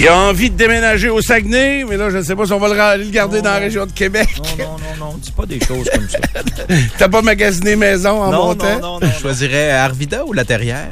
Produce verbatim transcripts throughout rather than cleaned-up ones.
Il a envie de déménager au Saguenay, mais là, je ne sais pas si on va le, ra- le garder non, dans la non. région de Québec. Non, non, non, non, dis pas des choses comme ça. T'as pas magasiné maison en non, montant? non, non, non. Je choisirais Arvida ou La Terrière?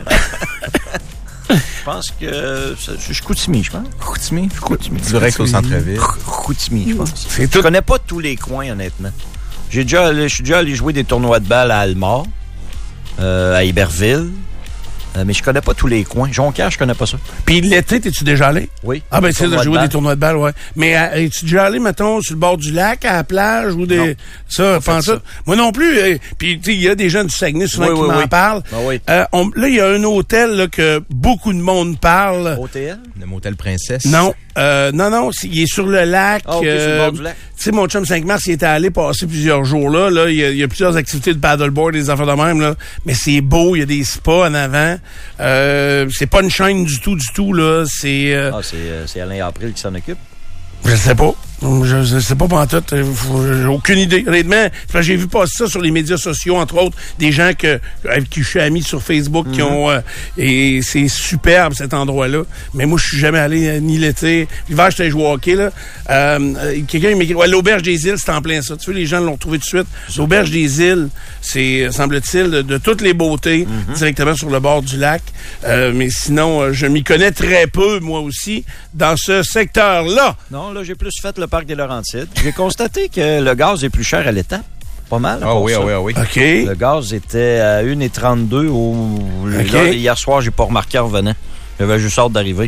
Je pense que c'est c'est Chicoutimi, je pense. Chicoutimi? Chicoutimi. Direct au centre-ville. Chicoutimi, je pense. C'est Je tout. connais pas tous les coins, honnêtement. J'ai déjà allé- je suis déjà allé jouer des tournois de balle à Almar, euh, à Iberville, euh, mais je connais pas tous les coins. Jonquière, je connais pas ça. Puis l'été, t'es-tu déjà allé? Oui. Ah, ben, c'est Tournoi de de jouer balle. des tournois de balle, ouais. Mais euh, es-tu déjà allé, mettons, sur le bord du lac, à la plage, ou des. Non. Ça, fait pense ça. ça. Moi non plus. euh, Puis, tu sais, il y a des gens du Saguenay souvent Oui, qui oui, m'en oui. parlent. Ah oui. Euh, on- là, il y a un hôtel là, que beaucoup de monde parle. O T L? Le motel Princesse. Non, euh, non, non, c'est- il est sur le lac. Ah, ok, sur le bord du lac. Tu sais, mon chum cinq mars, il était allé passer plusieurs jours là. Là, il y a, il y a plusieurs activités de paddleboard, des affaires de même là. Mais c'est beau, il y a des spas en avant. Euh, c'est pas une chaîne du tout, du tout là. C'est, euh, Ah, c'est, euh, c'est Alain April qui s'en occupe. je sais pas. Je, je sais pas pantoute. J'ai aucune idée. Honnêtement, c'est parce que j'ai vu passer ça sur les médias sociaux, entre autres, des gens que, avec qui je suis ami sur Facebook qui ont... euh, et c'est superbe, cet endroit-là. Mais moi, je suis jamais allé euh, ni l'été. L'hiver, j'étais joué au hockey, là. Euh, euh, quelqu'un il m'écrit... Ouais, l'Auberge des Îles, c'est en plein ça. Tu vois, les gens l'ont trouvé tout de suite. L'Auberge des Îles, c'est, semble-t-il, de, de toutes les beautés, directement sur le bord du lac. Euh, mais sinon, euh, je m'y connais très peu, moi aussi, dans ce secteur-là. Non, là, j'ai plus fait le parc des Laurentides. J'ai constaté que le gaz est plus cher à l'étape. Pas mal. Ah pour oui, ça. ah oui, ah oui. OK. Le gaz était à un virgule trente-deux au... Ok. Là, hier soir, j'ai pas remarqué en revenant. J'avais juste hâte d'arriver.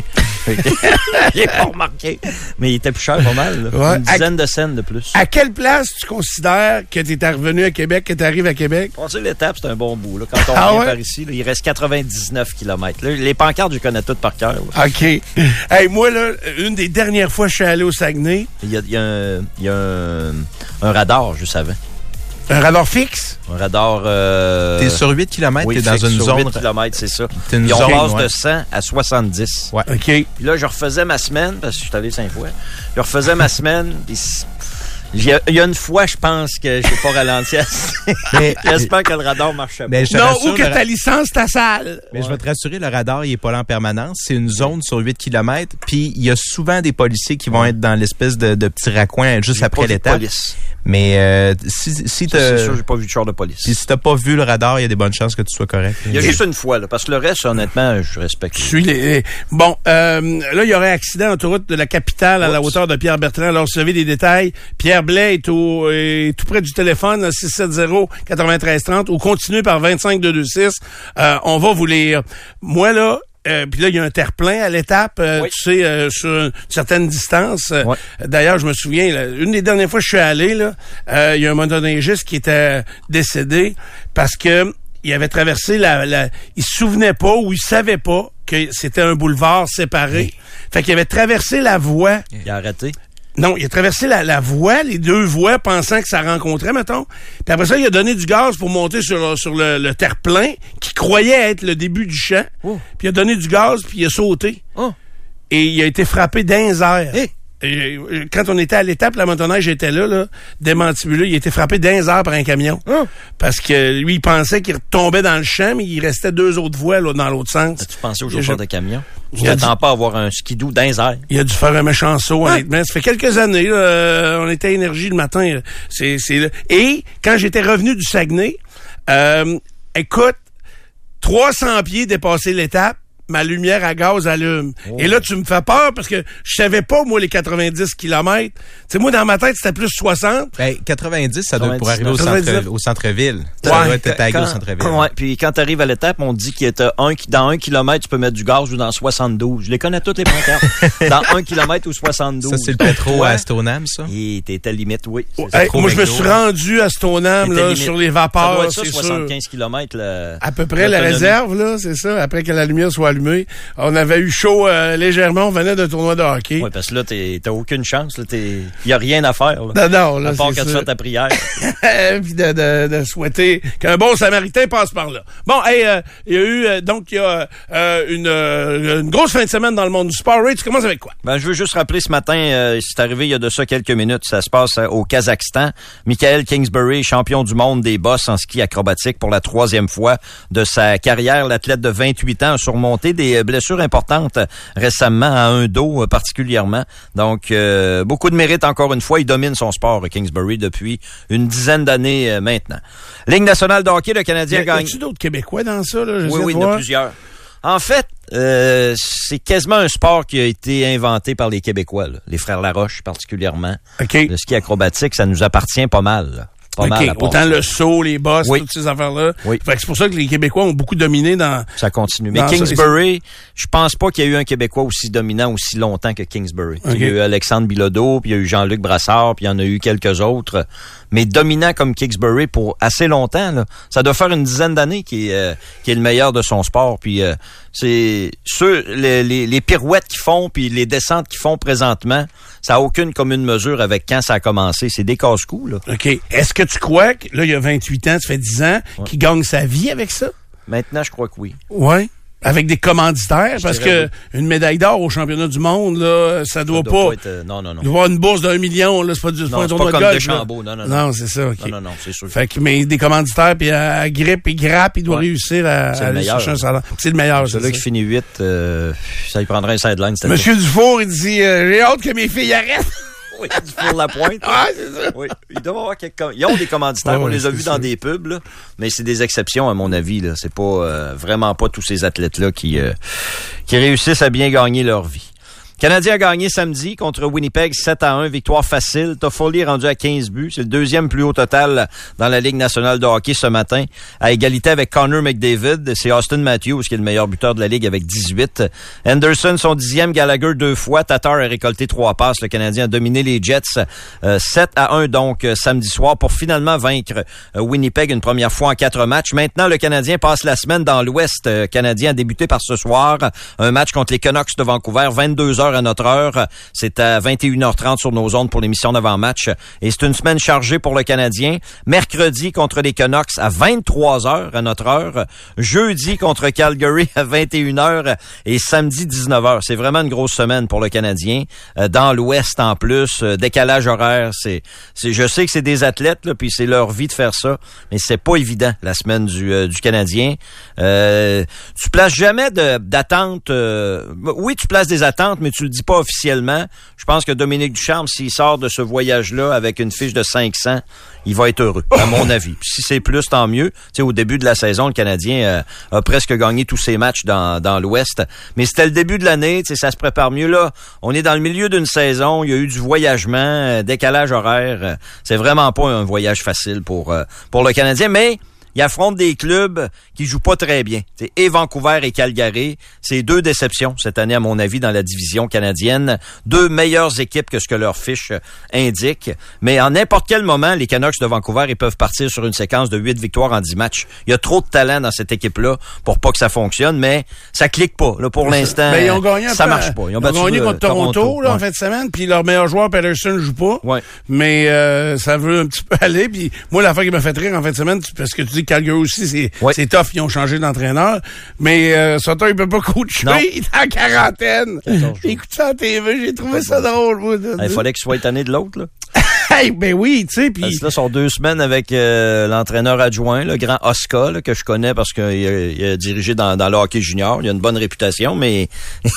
J'ai pas remarqué. Mais il était plus cher pas mal. Là. Ouais. Une dizaine de cents de plus. À quelle place tu considères que tu es revenu à Québec, que tu arrives à Québec? On sait l'étape, c'est un bon bout. Là. Quand on Ah vient ouais? par ici, là, il reste quatre-vingt-dix-neuf kilomètres. Là, les pancartes, je connais toutes par cœur. là. OK. Hey, moi, là, une des dernières fois que je suis allé au Saguenay, Il y a, il y a, un, il y a un, un radar juste avant. un radar fixe. Un radar... Euh... T'es sur huit kilomètres, oui, t'es dans fixe, une sur zone. huit kilomètres, c'est ça. T'es une Puis on zone, passe ouais. de cent à soixante-dix. Ouais. OK. Puis là, je refaisais ma semaine, parce que je suis allé cinq fois. Je refaisais ma semaine. puis c- Il y, a, il y a une fois, je pense que j'ai pas ralenti assez. Mais- J'espère que le radar marchait pas. Mais je te Non, rassure, ou que le ra- ta licence, ta salle. Mais je vais te rassurer, le radar, il est pas là en permanence. C'est une zone sur huit kilomètres. Puis il y a souvent des policiers qui vont être dans l'espèce de, de petit raccoin juste J'ai après pas vu de l'étape. police. Mais euh, si, si Ça, t'as c'est sûr, j'ai pas vu de char de police. puis si t'as pas vu le radar, il y a des bonnes chances que tu sois correct. Il y a juste une fois, là, parce que le reste, honnêtement, je respecte. Je suis les... Bon, euh, là, il y aurait accident en autoroute de la capitale à la Oups. hauteur de Pierre-Bertrand. Alors, si vous avez des détails, Pierre Blais est, au, est tout près du téléphone, six sept zéro, quatre-vingt-treize trente, ou continuez par vingt-cinq deux deux six. Euh, on va vous lire. Moi, là, Euh, puis là, il y a un terre-plein à l'étape, euh, Oui. tu sais, euh, sur une certaine distance. Euh, Ouais. D'ailleurs, je me souviens, là, une des dernières fois que je suis allé, là, euh, il y a un motoneigiste qui était décédé parce que il avait traversé la, la... Il se souvenait pas ou il savait pas que c'était un boulevard séparé. Fait qu'il avait traversé la voie. Il a arrêté. Non, il a traversé la, la voie, les deux voies, pensant que ça rencontrait, mettons. Puis après ça, il a donné du gaz pour monter sur, sur le, le terre-plein, qui croyait être le début du champ. Oh. Puis il a donné du gaz, puis il a sauté. Oh. Et il a été frappé dans les airs. Hey. Et, euh, quand on était à l'étape, la motoneige était là, là, démantibulé. Il a été frappé dans les airs par un camion. Oh. Parce que lui, il pensait qu'il retombait dans le champ, mais il restait deux autres voies là, dans l'autre sens. As-tu pensé au Il a chauffeur ju- de camion? Il Tu a t'attends pas à avoir un skidoo dans les airs. Il a dû faire un méchant saut, Ah. honnêtement. Ça fait quelques années, là, euh, on était à Énergie le matin. euh, C'est, c'est là. Et quand j'étais revenu du Saguenay, euh, écoute, trois cents pieds dépasser l'étape, ma lumière à gaz allume. Oh. Et là, tu me fais peur parce que je savais pas, moi, les quatre-vingt-dix kilomètres. Tu sais, moi, dans ma tête, c'était plus soixante. Ben, quatre-vingt-dix, ça doit être pour arriver au, quatre-vingt-dix. centre, au centre-ville. Ça Ouais. doit être tagué Quand- au centre-ville. Ouais, puis quand t'arrives à l'étape, on dit qu'il y a un, dans un kilomètre, tu peux mettre du gaz ou dans soixante-douze. Je les connais toutes les pancartes. Dans un kilomètre ou soixante-douze. Ça, c'est le pétro Ouais. à Stoneham, ça? Et t'étais limite, oui. c'est Hey, ça. trop moi, je me McDo, suis hein. rendu à Stoneham, T'étais là, limite. sur les Ça doit vapeurs, être ça, c'est sûr. soixante-quinze kilomètres. Le... À peu près la l'autonomie. réserve, là, c'est ça, après que la lumière soit allumée. On avait eu chaud euh, légèrement, on venait d'un tournoi de hockey. Oui, parce que là, t'es- t'as aucune chance. Il n'y a rien à faire. Là. Non, non, là, à part c'est que tu ça. fais ta prière. Puis de, de, de souhaiter qu'un bon Samaritain passe par là. Bon, hey, euh, il y a eu, euh, donc, il y a euh, une, euh, une grosse fin de semaine dans le monde du sport. Ray, tu commences avec quoi? Ben, je veux juste rappeler ce matin, euh, c'est arrivé il y a de ça quelques minutes, ça se passe euh, au Kazakhstan. Michael Kingsbury, champion du monde des bosses en ski acrobatique pour la troisième fois de sa carrière. L'athlète de vingt-huit ans a surmonté santé, des blessures importantes récemment, à un dos euh, particulièrement. Donc, euh, beaucoup de mérite encore une fois. Il domine son sport, Kingsbury, depuis une dizaine d'années euh, maintenant. Ligue nationale de hockey, le Canadien gagne. Y a-tu d'autres Québécois dans ça? Là? Je oui, oui, il y en a plusieurs. En fait, euh, c'est quasiment un sport qui a été inventé par les Québécois, là. Les frères Laroche particulièrement. Okay. Le ski acrobatique, ça nous appartient pas mal. Là. Pas okay. mal Autant ça. Le saut, les bosses, oui. toutes ces affaires-là. Oui. Fait que c'est pour ça que les Québécois ont beaucoup dominé dans... Ça continue. Mais Kingsbury, je pense pas qu'il y a eu un Québécois aussi dominant aussi longtemps que Kingsbury. Okay. Il y a eu Alexandre Bilodeau, puis il y a eu Jean-Luc Brassard, puis il y en a eu quelques autres. Mais dominant comme Kingsbury pour assez longtemps, là. Ça doit faire une dizaine d'années qu'il est, euh, qu'il est le meilleur de son sport. Puis euh, c'est ceux, les, les, les pirouettes qu'ils font, puis les descentes qu'ils font présentement, ça n'a aucune commune mesure avec quand ça a commencé. C'est des casse-coups, là. OK. Est-ce que tu crois que, là, il y a vingt-huit ans, ça fait dix ans, ouais. qu'il gagne sa vie avec ça? Maintenant, je crois que oui. Oui. Avec des commanditaires, je parce que oui. une médaille d'or au championnat du monde, là, ça doit, ça doit pas... pas être, euh, non, non, non. Il doit y avoir une bourse d'un million, là, c'est pas, du, non, pas un tournoi de golf. Non, c'est pas comme Deschambault, non, non, non. Non, c'est ça, OK. Non, non, non, c'est sûr. Fait que, mais des commanditaires, puis à, à grippe et grappe, il doit ouais. réussir à, à aller chercher un salaire. C'est le meilleur, c'est Celui qui finit huit, euh, ça lui prendrait un sideline. Monsieur fait. Dufour, il dit, euh, j'ai hâte que mes filles arrêtent. Oui, du pour la pointe. Ah, c'est ça. Oui, ils doivent avoir quelques... Ils ont des commanditaires, oh, on les a vus ça. Dans des pubs, là, mais c'est des exceptions à mon avis. Là. C'est pas euh, vraiment pas tous ces athlètes-là qui euh, qui réussissent à bien gagner leur vie. Canadien a gagné samedi contre Winnipeg sept à un, victoire facile. Toffoli rendu à quinze buts. C'est le deuxième plus haut total dans la Ligue nationale de hockey ce matin. À égalité avec Connor McDavid, c'est Austin Matthews qui est le meilleur buteur de la Ligue avec dix-huit. Anderson, son dixième, Gallagher deux fois. Tatar a récolté trois passes. Le Canadien a dominé les Jets euh, sept à un donc euh, samedi soir pour finalement vaincre euh, Winnipeg une première fois en quatre matchs. Maintenant, le Canadien passe la semaine dans l'Ouest euh, canadien a débuté par ce soir. Un match contre les Canucks de Vancouver, vingt-deux heures à notre heure. C'est à vingt et une heures trente sur nos ondes pour l'émission d'avant-match. Et c'est une semaine chargée pour le Canadien. Mercredi contre les Canucks à vingt-trois heures à notre heure. Jeudi contre Calgary à vingt et une heures. Et samedi dix-neuf heures. C'est vraiment une grosse semaine pour le Canadien. Euh, dans l'Ouest en plus. Euh, décalage horaire. C'est, c'est, je sais que c'est des athlètes, là, puis c'est leur vie de faire ça. Mais c'est pas évident, la semaine du, euh, du Canadien. Euh, tu places jamais de, d'attente. Euh, oui, tu places des attentes, mais tu le dis pas officiellement. Je pense que Dominique Ducharme, s'il sort de ce voyage-là avec une fiche de cinq cents, il va être heureux, à mon avis. Puis si c'est plus, tant mieux. Tu sais, au début de la saison, le Canadien euh, a presque gagné tous ses matchs dans, dans l'Ouest. Mais c'était le début de l'année, tu sais, ça se prépare mieux. Là, on est dans le milieu d'une saison, il y a eu du voyagement, euh, décalage horaire. Euh, c'est vraiment pas un voyage facile pour, euh, pour le Canadien, mais il affronte des clubs qui jouent pas très bien. C'est et Vancouver et Calgary. C'est deux déceptions cette année, à mon avis, dans la division canadienne. Deux meilleures équipes que ce que leur fiche indique. Mais en n'importe quel moment, les Canucks de Vancouver, ils peuvent partir sur une séquence de huit victoires en dix matchs. Il y a trop de talent dans cette équipe-là pour pas que ça fonctionne, mais ça clique pas. Là, pour l'instant, ben, ils ont gagné ça peu, marche pas. Ils ont, ils ont battu gagné contre Toronto, Toronto là, ouais. en fin de semaine, puis leur meilleur joueur, Pettersson, joue pas. Ouais. Mais euh, ça veut un petit peu aller. Puis moi, l'affaire qui m'a fait rire en fin de semaine, parce que tu dis Calgary aussi, c'est, ouais. c'est tough, ils ont changé d'entraîneur. Mais euh, Sutter, il peut pas coacher, non. Il est en quarantaine. Écoute ça à T V, j'ai trouvé ça drôle. Moi, de, il fallait qu'il soit étonné de l'autre, là. Hey, ben oui, tu sais, puis là, sont deux semaines avec euh, l'entraîneur adjoint, le grand Oscar, là, que je connais parce qu'il a, il a dirigé dans, dans le hockey junior. Il a une bonne réputation, mais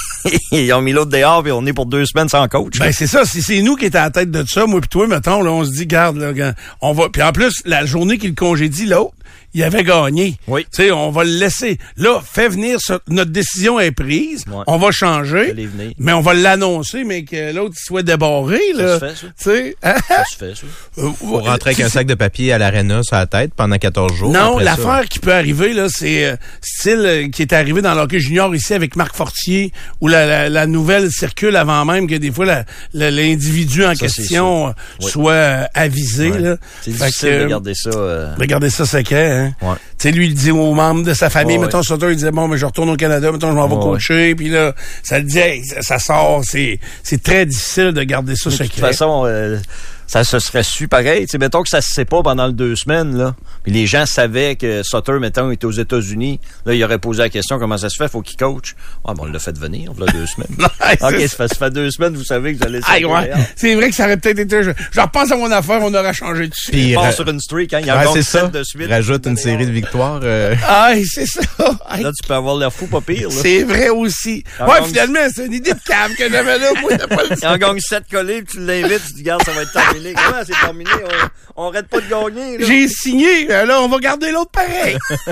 ils ont mis l'autre dehors et on est pour deux semaines sans coach. Ben là. C'est ça, si c'est nous qui étions à la tête de ça, moi puis toi, mettons, là, on se dit, garde, là, on va. Puis en plus, la journée qu'il congédie l'autre, il avait gagné. Oui. Tu sais, on va le laisser. Là, fait venir ça. Notre décision est prise. Ouais. On va changer. Mais on va l'annoncer, mais que l'autre soit débarré, là. Ça se fait, ça. Tu sais, hein? Ça se fait, ça. Euh, Pour rentrer avec un sac de papier à l'aréna sur la tête pendant quatorze jours. Non, l'affaire ça. qui peut arriver, là, c'est euh, style euh, qui est arrivé dans l'hockey junior ici avec Marc Fortier, où la, la, la nouvelle circule avant même que des fois la, la, l'individu en ça, question oui. soit euh, avisé. Ouais. Là. C'est fait difficile que, de garder ça. Euh... De garder ça secret. Hein? Ouais. Tu sais, lui, il dit aux membres de sa famille, ouais, mettons, Sutter, ouais. il disait, bon, mais je retourne au Canada, mettons, je m'en vais ouais, coacher, puis là, ça le dit, hey, ça, ça sort, c'est, c'est très difficile de garder ça de secret. De toute façon, euh, ça se serait su pareil. T'sais, mettons que ça se sait pas pendant les deux semaines, là. Puis les gens savaient que Sutter, mettons, était aux États-Unis. Là, il aurait posé la question comment ça se fait, faut qu'il coach. Ah, bon, on l'a fait venir, là, deux semaines. OK, ça fait, ça fait deux semaines, vous savez que vous allez ah, ouais. C'est vrai que ça aurait peut-être été. Je, je repense à mon affaire, on aurait changé dessus. Puis il part ra- sur une streak, hein. Il y a ouais, sept de suite. Rajoute une série de victoires. Euh... Ah, c'est ça. Là, tu peux avoir l'air fou, pas pire, là. C'est vrai aussi. En ouais, gang... finalement, c'est une idée de cave que j'avais là. Moi, t'as pas le... Il en gagne sept collés, puis tu l'invites, tu te dis, regarde, ça va être terminé. Comment c'est terminé? On, on arrête pas de gagner, là. J'ai signé. Là, on va garder l'autre pareil.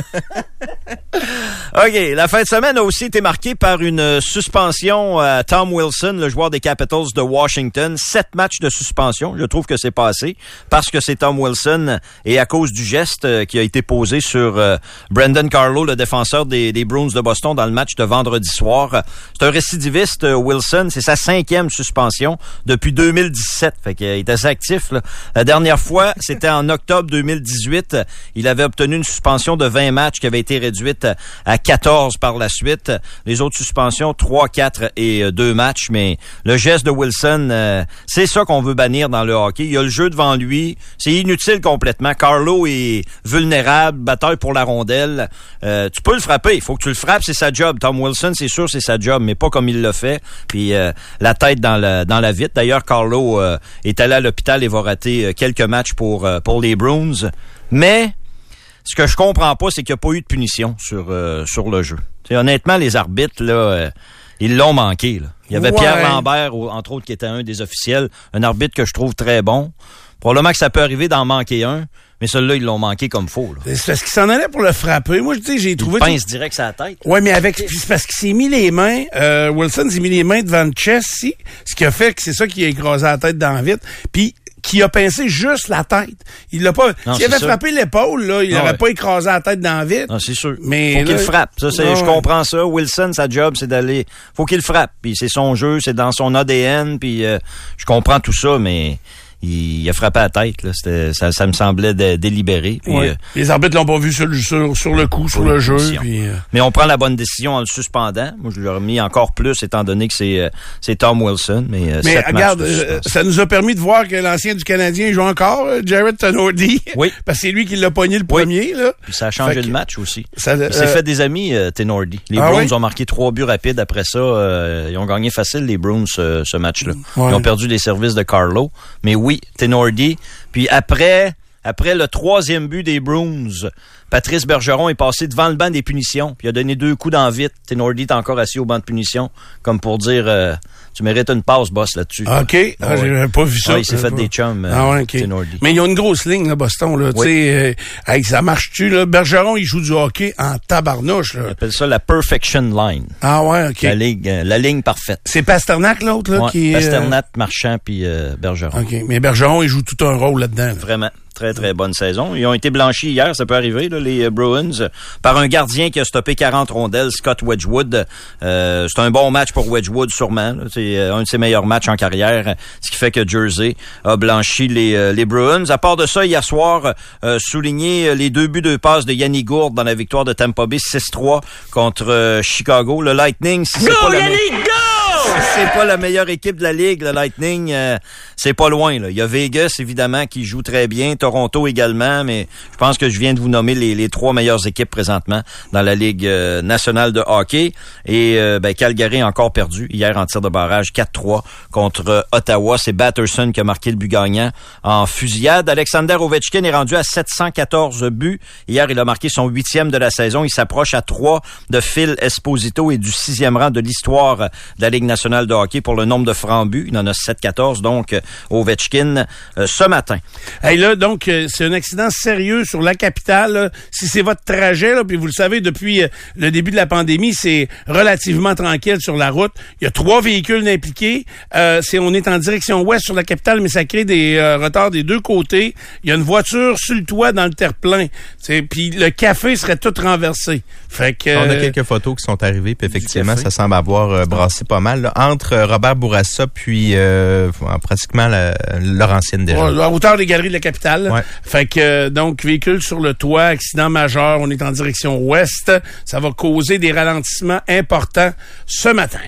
OK. La fin de semaine a aussi été marquée par une suspension à Tom Wilson, le joueur des Capitals de Washington. Sept matchs de suspension. Je trouve que c'est pas assez parce que c'est Tom Wilson et à cause du geste qui a été posé sur euh, Brendan Carlo, le défenseur des, des Bruins de Boston dans le match de vendredi soir. C'est un récidiviste, Wilson. C'est sa cinquième suspension depuis deux mille dix-sept. Fait qu'il est assez actif, là. La dernière fois, c'était en octobre deux mille dix-huit. Il avait obtenu une suspension de vingt matchs qui avait été réduite à quatorze par la suite. Les autres suspensions, trois, quatre et deux matchs. Mais le geste de Wilson, euh, c'est ça qu'on veut bannir dans le hockey. Il y a le jeu devant lui. C'est inutile complètement. Carlo est vulnérable, bataille pour la rondelle. Euh, tu peux le frapper. Il faut que tu le frappes, c'est sa job. Tom Wilson, c'est sûr, c'est sa job, mais pas comme il l'a fait. Puis euh, la tête dans la, dans la vitre. D'ailleurs, Carlo euh, est allé à l'hôpital et va rater quelques matchs pour, euh, pour les Bruins. Mais ce que je comprends pas, c'est qu'il n'y a pas eu de punition sur, euh, sur le jeu. T'sais, honnêtement, les arbitres, là, euh, ils l'ont manqué. Là. Il y avait ouais. Pierre Lambert, entre autres, qui était un des officiels, un arbitre que je trouve très bon. Probablement que ça peut arriver d'en manquer un, mais celui-là, ils l'ont manqué comme faux. Là. C'est parce qu'il s'en allait pour le frapper. Moi, je dis, j'ai trouvé... Il pince tout... direct sa tête. Oui, mais avec... C'est parce qu'il s'est mis les mains... Euh, Wilson s'est mis les mains devant le chest, si, ce qui a fait que c'est ça qui a écrasé la tête dans la vitre. Puis... qui a pincé juste la tête. Il l'a pas. Non, s'il avait ça. frappé l'épaule, là, il n'aurait ouais. pas écrasé la tête dans la vitre. Non, c'est sûr. Mais faut là, qu'il frappe. Ça, c'est, non, je comprends ça. Wilson, sa job, c'est d'aller. Faut qu'il frappe. Puis c'est son jeu, c'est dans son A D N. Puis euh, je comprends tout ça, mais. Il, il a frappé à la tête, là. C'était, ça, ça me semblait dé, délibéré. Puis, ouais. euh, les arbitres l'ont pas vu sur, sur, sur le coup, sur le jeu. Puis, euh... Mais on prend la bonne décision en le suspendant. Moi, je l'aurais mis encore plus, étant donné que c'est, euh, c'est Tom Wilson. Mais, euh, mais regarde, euh, ça nous a permis de voir que l'ancien du Canadien joue encore, euh, Jared Tenordi. Oui. Parce que c'est lui qui l'a pogné le premier. Oui. Là. Puis ça a changé fait le match aussi. Ça, il euh... s'est fait des amis, euh, Tenordi. Les ah, Bruins oui? ont marqué trois buts rapides après ça. Euh, ils ont gagné facile, les Bruins, ce, ce match-là. Ouais. Ils ont perdu les services de Carlo. Mais oui, Tenordi. Puis après, après le troisième but des Bruins, Patrice Bergeron est passé devant le banc des punitions. Puis il a donné deux coups dans la vitre. Tenordi est encore assis au banc de punition, comme pour dire euh, tu mérites une passe, boss, là-dessus. OK. Ah, ah, ouais. J'ai pas vu ça. Ah, il s'est fait pas. des chums, euh, ah, ouais, okay. Tenordi. Mais il y a une grosse ligne, là, Boston. Là, oui. Tu sais, euh, hey, ça marche-tu, là? Bergeron, il joue du hockey en tabarnouche. Là. On appelle ça la perfection line. Ah ouais, OK. La ligne, euh, la ligne parfaite. C'est Pasternak, l'autre, là, ouais, qui est... Pasternak, euh... Marchand, puis euh, Bergeron. OK. Mais Bergeron, il joue tout un rôle là-dedans. Là. Vraiment. Très, très bonne saison. Ils ont été blanchis hier, ça peut arriver, là, les Bruins, par un gardien qui a stoppé quarante rondelles, Scott Wedgwood. Euh, c'est un bon match pour Wedgwood, sûrement. Là. C'est un de ses meilleurs matchs en carrière, ce qui fait que Jersey a blanchi les, les Bruins. À part de ça, hier soir, euh, souligné les deux buts de passe de Yanni Gourde dans la victoire de Tampa Bay six trois contre euh, Chicago. Le Lightning, si c'est go, pas Yanni, la... go! C'est pas la meilleure équipe de la Ligue, le Lightning. Euh, c'est pas loin, là. Il y a Vegas, évidemment, qui joue très bien. Toronto également, mais je pense que je viens de vous nommer les, les trois meilleures équipes présentement dans la Ligue euh, nationale de hockey. Et euh, ben, Calgary a encore perdu hier en tir de barrage quatre trois contre euh, Ottawa. C'est Batterson qui a marqué le but gagnant en fusillade. Alexander Ovechkin est rendu à sept cent quatorze buts. Hier, il a marqué son huitième de la saison. Il s'approche à trois de Phil Esposito et du sixième rang de l'histoire de la Ligue nationale de hockey pour le nombre de francs-buts. Il en a sept quatorze, donc Ovechkin, euh, ce matin. Hey, là, donc, euh, c'est un accident sérieux sur la capitale. Là. Si c'est votre trajet, là, puis vous le savez, depuis euh, le début de la pandémie, c'est relativement tranquille sur la route. Il y a trois véhicules impliqués. Euh, c'est, on est en direction ouest sur la capitale, mais ça crée des euh, retards des deux côtés. Il y a une voiture sur le toit dans le terre-plein. Puis le café serait tout renversé. Fait que, euh, on a quelques photos qui sont arrivées, puis effectivement, ça semble avoir euh, brassé pas mal. Là, entre Robert Bourassa puis euh, pratiquement la, Laurentienne déjà. Ouais, à hauteur des galeries de la capitale. Ouais. Fait que euh, donc véhicule sur le toit, accident majeur, on est en direction ouest. Ça va causer des ralentissements importants ce matin.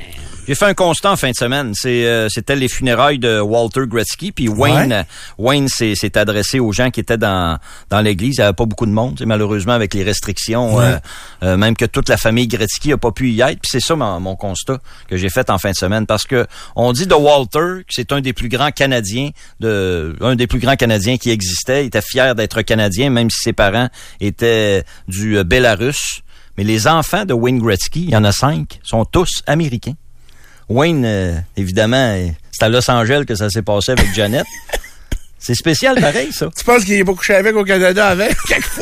J'ai fait un constat en fin de semaine. C'est, euh, c'était les funérailles de Walter Gretzky. Puis Wayne, ouais. Wayne s'est, s'est adressé aux gens qui étaient dans dans l'église. Il n'y avait pas beaucoup de monde, malheureusement, avec les restrictions. Ouais. Euh, euh, même que toute la famille Gretzky n'a pas pu y être. Puis c'est ça mon, mon constat que j'ai fait en fin de semaine. Parce que on dit de Walter que c'est un des plus grands Canadiens, de un des plus grands Canadiens qui existait. Il était fier d'être Canadien, même si ses parents étaient du euh, Bélarus. Mais les enfants de Wayne Gretzky, il y en a cinq, sont tous américains. Wayne, euh, évidemment, c'est à Los Angeles que ça s'est passé avec Janet. C'est spécial pareil, ça. Tu penses qu'il est pas couché avec au Canada avec, quelquefois?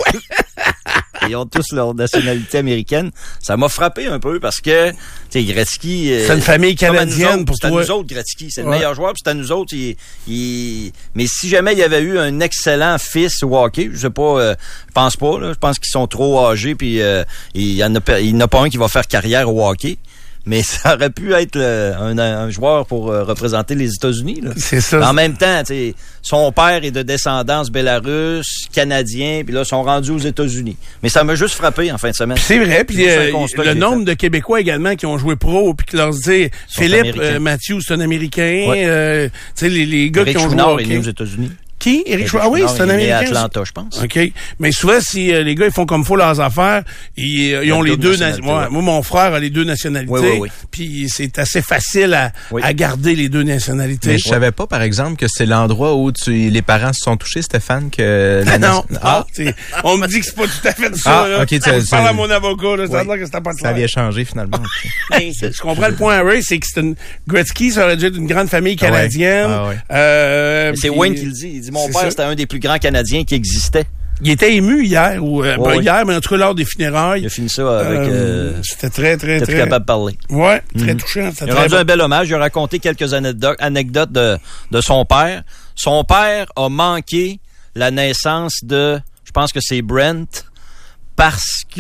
Ils ont tous leur nationalité américaine. Ça m'a frappé un peu parce que, tu sais, Gretzky... C'est une famille canadienne pour toi. C'est à nous autres, Gretzky. C'est ouais. le meilleur joueur, puis c'est à nous autres. Il, il... Mais si jamais il y avait eu un excellent fils au hockey, je sais pas, euh, je pense pas, là. Je pense qu'ils sont trop âgés, puis euh, il y en a, il n'y en a pas un qui va faire carrière au hockey. Mais ça aurait pu être le, un, un joueur pour euh, représenter les États-Unis. Là. C'est ça. En même temps, son père est de descendance bélarusse, canadien, puis là, ils sont rendus aux États-Unis. Mais ça m'a juste frappé en fin de semaine. C'est vrai, puis euh, le nombre fait. de Québécois également qui ont joué pro, puis qui leur disaient, Philippe euh, Mathieu, c'est un Américain, ouais. euh, tu sais, les, les gars Eric qui ont Chouinard joué est né aux États-Unis. Qui? Éric Chouinard? Ah oui, c'est un Américain. Il est à Atlanta, je pense. OK. Mais souvent, si euh, les gars, ils font comme faut leurs affaires, ils, euh, ils ont les deux... Na- ouais, moi, mon frère a les deux nationalités. Oui, oui, oui. Puis c'est assez facile à, oui. à garder les deux nationalités. Mais je savais pas, par exemple, que c'est l'endroit où tu, les parents se sont touchés, Stéphane, que... La non, ah. ah on me dit que c'est pas tout à fait ça. Ah, là. OK. Je parle à mon avocat, là, ça oui. que c'était pas clair. Ça vient changer, finalement. Okay. Je comprends le point, Ray, c'est que c'est une... Gretzky, ça aurait dû être une grande famille canadienne. Ah, ouais. Ah, ouais. euh, c'est Wayne qui le dit. Il dit, mon père, ça. c'était un des plus grands Canadiens qui existait. Il était ému hier, ou euh, ouais, ben, oui. hier, mais en tout cas lors des funérailles. Il a fini ça avec... Euh, euh, c'était très, très, très... plus capable de parler. Ouais, très mm-hmm. touchant. Il a rendu bon. un bel hommage. Il a raconté quelques anecdotes, anecdotes de, de son père. Son père a manqué la naissance de, je pense que c'est Brent, parce que...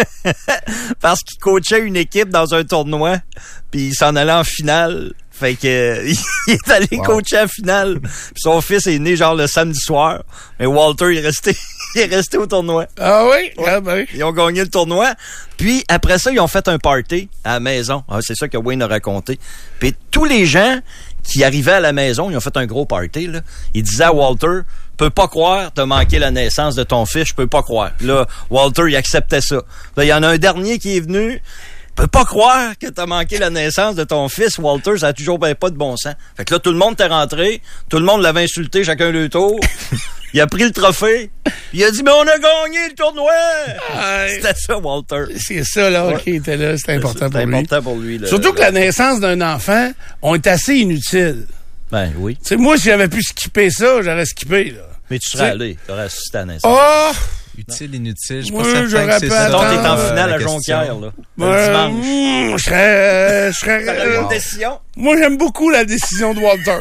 parce qu'il coachait une équipe dans un tournoi, puis il s'en allait en finale. Fait que euh, il est allé wow. coacher en finale. Puis son fils est né genre le samedi soir. Mais Walter il est resté, il est resté au tournoi. Ah oui? Ouais. Ah ben. Ils ont gagné le tournoi. Puis après ça, ils ont fait un party à la maison. Ah, c'est ça que Wayne a raconté. Puis tous les gens qui arrivaient à la maison, ils ont fait un gros party. Là. Ils disaient à Walter, peux pas croire, t'as manqué la naissance de ton fils, je peux pas croire. Là, Walter, il acceptait ça. Là, il y en a un dernier qui est venu. Je peux pas croire que t'as manqué la naissance de ton fils, Walter, ça a toujours ben pas de bon sens. Fait que là, tout le monde t'est rentré, tout le monde l'avait insulté, chacun le tour. Il a pris le trophée, puis il a dit, mais on a gagné le tournoi! Ouais. C'était ça, Walter. C'est ça, là, ouais. qui était là, c'était important pour lui. C'était important pour lui. Là, Surtout là. que la naissance d'un enfant, on est assez inutile. Ben oui. Tu sais, moi, si j'avais pu skipper ça, j'aurais skippé, là. Mais tu serais t'sais... allé, t'aurais assisté à la naissance. Oh! Utile, inutile, je suis oui, pas certain que c'est ça. Donc, t'es en finale à Jonquière, là. Euh, dimanche. Mmh, je serais... Je serais... T'aurais une décision? Moi, j'aime beaucoup la décision de Walter.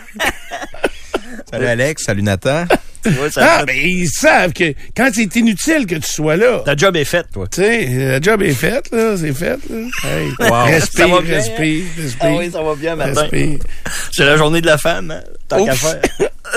Salut Alex, salut Nathan. Ouais, ça ah, mais ils savent que quand c'est inutile que tu sois là. Ta job est faite, toi. Tu sais, la job est faite, là, c'est fait, là. Hey, wow. Respire, ça va bien, respire, hein? respire. Ah oui, ça va bien, matin. Respire. C'est la journée de la femme, hein? Tant qu'à faire.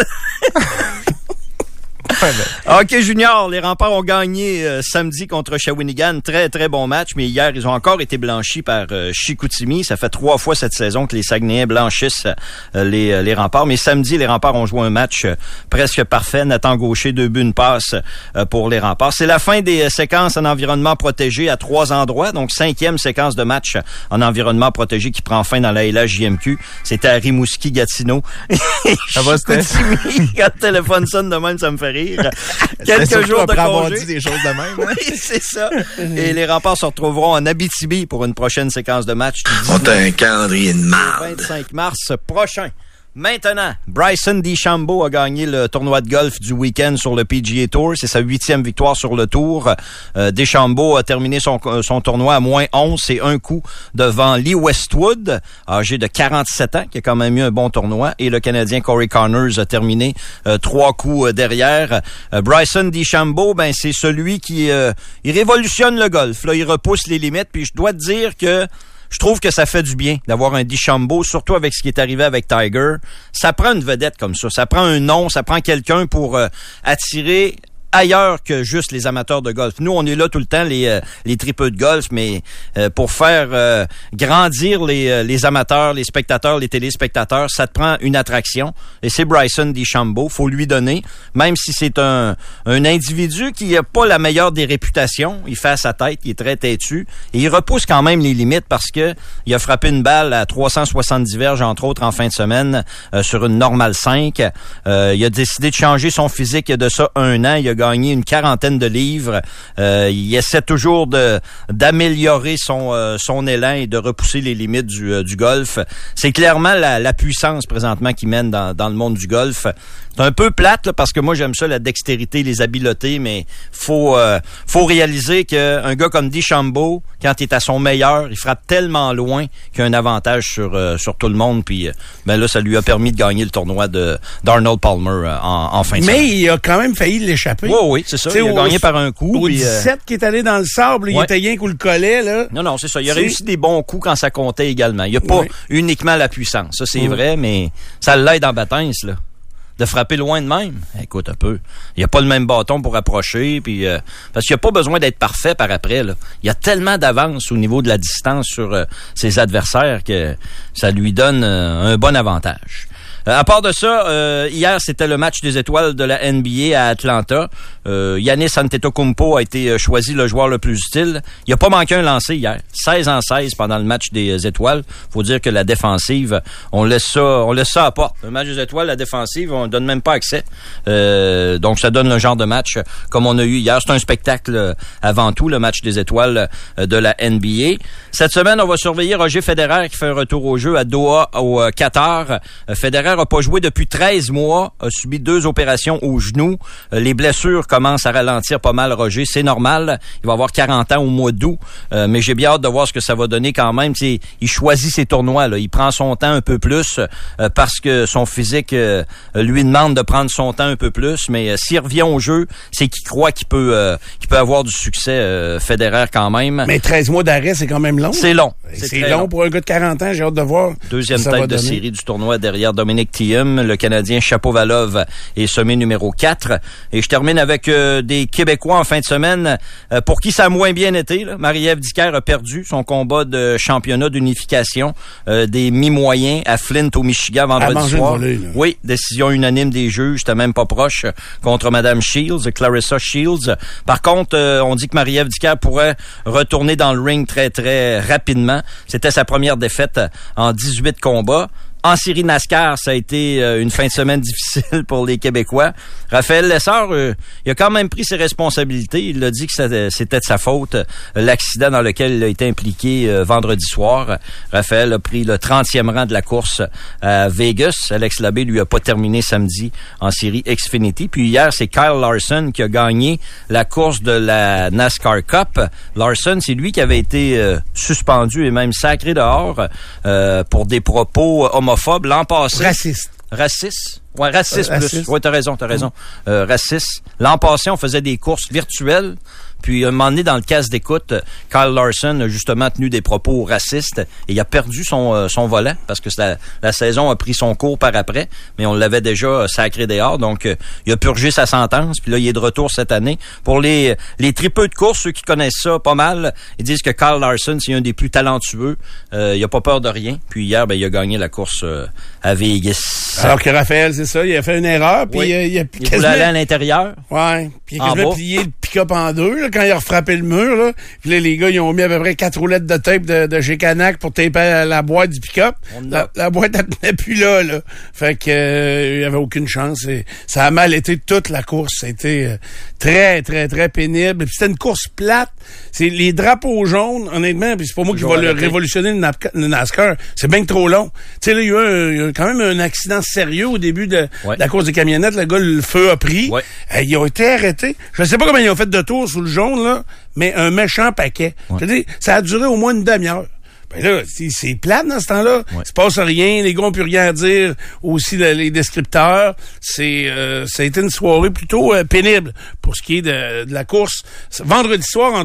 OK, Junior, les Remparts ont gagné euh, samedi contre Shawinigan. Très, très bon match, mais hier, ils ont encore été blanchis par euh, Chicoutimi. Ça fait trois fois cette saison que les Saguenayens blanchissent euh, les, les Remparts. Mais samedi, les Remparts ont joué un match euh, presque parfait. Nathan Gaucher, deux buts, une passe euh, pour les Remparts. C'est la fin des euh, séquences en environnement protégé à trois endroits. Donc, cinquième séquence de match en environnement protégé qui prend fin dans la L H J M Q. C'était à Rimouski-Gatineau. Ça va, Chicoutimi, quand le téléphone sonne de même, ça me fait rire. Quelques jours de congé. Dit des choses de même. Hein? Oui, c'est ça. Et les Remparts se retrouveront en Abitibi pour une prochaine séquence de match. On a un calendrier de marde. Le vingt-cinq mars prochain. Maintenant, Bryson DeChambeau a gagné le tournoi de golf du week-end sur le P G A Tour. C'est sa huitième victoire sur le tour. Euh, DeChambeau a terminé son, son tournoi à moins onze. C'est un coup devant Lee Westwood, âgé de quarante-sept ans, qui a quand même eu un bon tournoi. Et le Canadien Corey Connors a terminé euh, trois coups derrière. Euh, Bryson DeChambeau, ben c'est celui qui euh, il révolutionne le golf. Là, il repousse les limites. Puis je dois te dire que je trouve que ça fait du bien d'avoir un DeChambeau, surtout avec ce qui est arrivé avec Tiger. Ça prend une vedette comme ça. Ça prend un nom, ça prend quelqu'un pour euh, attirer ailleurs que juste les amateurs de golf. Nous, on est là tout le temps, les, euh, les tripeux de golf, mais euh, pour faire euh, grandir les, euh, les amateurs, les spectateurs, les téléspectateurs, ça te prend une attraction. Et c'est Bryson DeChambeau, faut lui donner, même si c'est un, un individu qui n'a pas la meilleure des réputations. Il fait à sa tête, il est très têtu, et il repousse quand même les limites parce que il a frappé une balle à trois cent soixante-dix verges, entre autres, en fin de semaine, euh, sur une normale cinq. Euh, il a décidé de changer son physique il y a de ça un an. Il a gagné une quarantaine de livres. Euh, il essaie toujours de d'améliorer son euh, son élan et de repousser les limites du euh, du golf. C'est clairement la, la puissance présentement qui mène dans dans le monde du golf. C'est un peu plate là, parce que moi j'aime ça, la dextérité, les habiletés, mais faut euh, faut réaliser qu'un gars comme DeChambeau, quand il est à son meilleur, il frappe tellement loin qu'il a un avantage sur euh, sur tout le monde. Puis ben là, ça lui a permis de gagner le tournoi de d'Arnold Palmer euh, en, en fin de semaine. Mais il a quand même failli l'échapper. Oui, oui, c'est ça. T'sais, il a au, gagné par un coup. Au dix-sept euh, qui est allé dans le sable, ouais. Il était rien qu'on le collait là. Non, non, c'est ça. Il a c'est... réussi des bons coups quand ça comptait également. Il n'y a pas ouais. uniquement la puissance. Ça, c'est ouais. vrai, mais ça l'aide en bâtisse, là. De frapper loin de même. Écoute un peu. Il n'y a pas le même bâton pour approcher, puis euh, parce qu'il n'y a pas besoin d'être parfait par après. Là. Il y a tellement d'avance au niveau de la distance sur euh, ses adversaires que ça lui donne euh, un bon avantage. Euh, à part de ça, euh, hier, c'était le match des étoiles de la N B A à Atlanta. Euh, Giannis Antetokounmpo a été choisi le joueur le plus utile. Il n'a pas manqué un lancer hier. seize en seize pendant le match des étoiles. Faut dire que la défensive, on laisse ça, on laisse ça à porte. Le match des étoiles, la défensive, on donne même pas accès. Euh, donc, ça donne le genre de match comme on a eu hier. C'est un spectacle avant tout, le match des étoiles de la N B A. Cette semaine, on va surveiller Roger Federer qui fait un retour au jeu à Doha, au Qatar. Federer n'a pas joué depuis treize mois, a subi deux opérations au genou. Les blessures commencent à ralentir pas mal Roger, c'est normal. Il va avoir quarante ans au mois d'août, euh, mais j'ai bien hâte de voir ce que ça va donner quand même. T'sais, il choisit ses tournois, là. Il prend son temps un peu plus euh, parce que son physique euh, lui demande de prendre son temps un peu plus, mais euh, s'il revient au jeu, c'est qu'il croit qu'il peut euh, qu'il peut avoir du succès euh, Federer quand même. Mais treize mois d'arrêt, c'est quand même long. C'est long. C'est, c'est long, long pour un gars de quarante ans, j'ai hâte de voir. Deuxième tête de série du tournoi derrière Dominic Thiem, le Canadien Shapovalov est sommet numéro quatre. Et je termine avec euh, des Québécois en fin de semaine euh, pour qui ça a moins bien été. Là. Marie-Ève Dicker a perdu son combat de championnat d'unification euh, des mi-moyens à Flint au Michigan vendredi soir. Volée, oui, décision unanime des juges, c'était même pas proche contre Madame Shields, Clarissa Shields. Par contre, euh, on dit que Marie-Ève Dicker pourrait retourner dans le ring très très rapidement. C'était sa première défaite en dix-huit combats. En série NASCAR, ça a été euh, une fin de semaine difficile pour les Québécois. Raphaël Lessard, euh, il a quand même pris ses responsabilités. Il a dit que ça, c'était de sa faute, euh, l'accident dans lequel il a été impliqué euh, vendredi soir. Raphaël a pris le trentième rang de la course à Vegas. Alex Labbé lui a pas terminé samedi en série Xfinity. Puis hier, c'est Kyle Larson qui a gagné la course de la NASCAR Cup. Larson, c'est lui qui avait été euh, suspendu et même sacré dehors euh, pour des propos homophobe l'an passé. Raciste. Raciste. Ouais, raciste, euh, raciste. plus. Oui, t'as raison, t'as raison. Mmh. Euh, raciste. L'an passé, on faisait des courses virtuelles. Puis, un moment donné, dans le casque d'écoute, Kyle Larson a justement tenu des propos racistes et il a perdu son euh, son volant parce que la, la saison a pris son cours par après, mais on l'avait déjà sacré dehors. Donc, euh, il a purgé sa sentence. Puis là, il est de retour cette année. Pour les les tripeux de course, ceux qui connaissent ça pas mal, ils disent que Kyle Larson, c'est un des plus talentueux. Euh, il a pas peur de rien. Puis hier, ben, il a gagné la course euh, à Vegas. Alors que Raphaël, c'est ça, il a fait une erreur. Puis oui. il, il a il voulait aller à l'intérieur. Ouais. Puis il a quasiment plié le pick-up en deux, là, quand il a refrappé le mur, là. Puis là, les gars, ils ont mis à peu près quatre roulettes de tape de, de chez Canac pour taper la, la boîte du pick-up. La, la boîte, elle tenait plus là, là. Fait que, euh, il y avait aucune chance. Et ça a mal été toute la course. C'était euh, très, très, très pénible. Puis c'était une course plate. C'est les drapeaux jaunes, honnêtement, puis c'est pas moi qui va le révolutionner le, nap- le NASCAR. C'est bien trop long. Tu sais, là, il y a eu, un, il y a eu quand même un accident sérieux au début de, ouais. de la course des camionnettes. Le gars, le feu a pris. Ouais. Euh, ils ont été arrêtés. Je sais pas comment ils ont fait de tour sous le jaune, là, mais un méchant paquet. Ouais. Je veux dire, ça a duré au moins une demi-heure. Ben là, c'est, c'est plate dans ce temps-là. Ouais. Il se passe rien. Les gars n'ont plus rien à dire. Aussi, le, les descripteurs. C'est, euh, ça a été une soirée plutôt euh, pénible pour ce qui est de, de la course. Vendredi soir, en tout cas.